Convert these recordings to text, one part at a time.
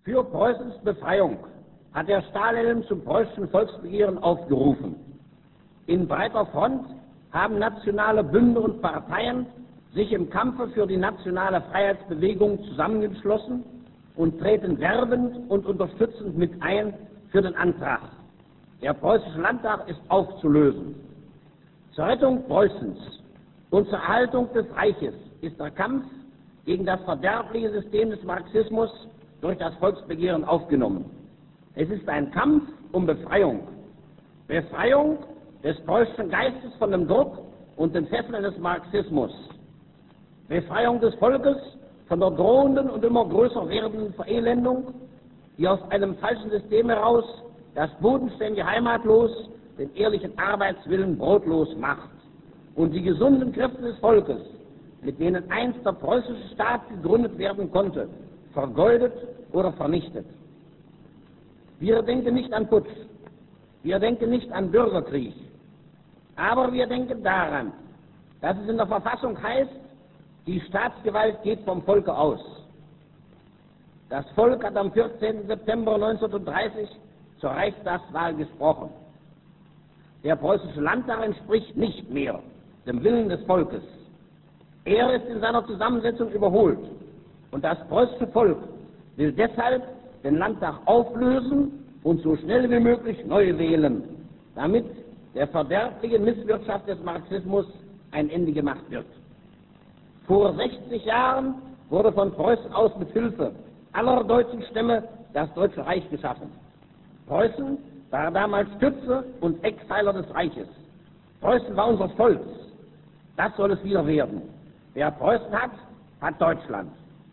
Für Preußens Befreiung hat der Stahlhelm zum preußischen Volksbegehren aufgerufen. In breiter Front haben nationale Bünde und Parteien sich im Kampfe für die nationale Freiheitsbewegung zusammengeschlossen und treten werbend und unterstützend mit ein für den Antrag. Der Preußische Landtag ist aufzulösen. Zur Rettung Preußens und zur Erhaltung des Reiches ist der Kampf gegen das verderbliche System des Marxismus durch das Volksbegehren aufgenommen. Es ist ein Kampf um Befreiung. Befreiung des preußischen Geistes von dem Druck und den Fesseln des Marxismus. Befreiung des Volkes von der drohenden und immer größer werdenden Verelendung, die aus einem falschen System heraus das bodenständige Heimatlos, den ehrlichen Arbeitswillen brotlos macht und die gesunden Kräfte des Volkes, mit denen einst der preußische Staat gegründet werden konnte, vergeudet oder vernichtet. Wir denken nicht an Putsch, wir denken nicht an Bürgerkrieg, aber wir denken daran, dass es in der Verfassung heißt, die Staatsgewalt geht vom Volke aus. Das Volk hat am 14. September 1930 zur Reichstagswahl gesprochen. Der Preußische Landtag entspricht nicht mehr dem Willen des Volkes. Er ist in seiner Zusammensetzung überholt und das preußische Volk will deshalb den Landtag auflösen und so schnell wie möglich neu wählen, damit der verderblichen Misswirtschaft des Marxismus ein Ende gemacht wird. Vor 60 Jahren wurde von Preußen aus mit Hilfe aller deutschen Stämme das Deutsche Reich geschaffen. Preußen war damals Stütze und Eckpfeiler des Reiches. Preußen war unser Volk. Das soll es wieder werden. Wer Preußen hat, hat Deutschland.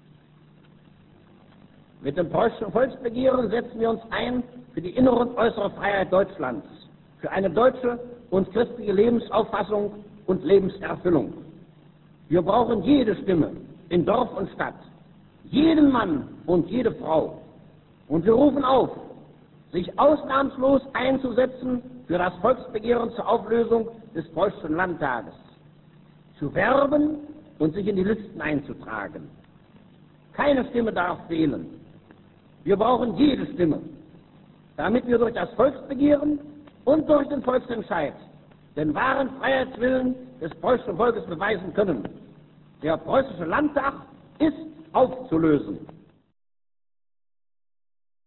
Mit dem preußischen Volksbegehren setzen wir uns ein für die innere und äußere Freiheit Deutschlands, für eine deutsche und christliche Lebensauffassung und Lebenserfüllung. Wir brauchen jede Stimme in Dorf und Stadt, jeden Mann und jede Frau. Und wir rufen auf, sich ausnahmslos einzusetzen für das Volksbegehren zur Auflösung des Preußischen Landtages, zu werben und sich in die Listen einzutragen. Keine Stimme darf fehlen. Wir brauchen jede Stimme, damit wir durch das Volksbegehren und durch den Volksentscheid den wahren Freiheitswillen des preußischen Volkes beweisen können. Der Preußische Landtag ist aufzulösen.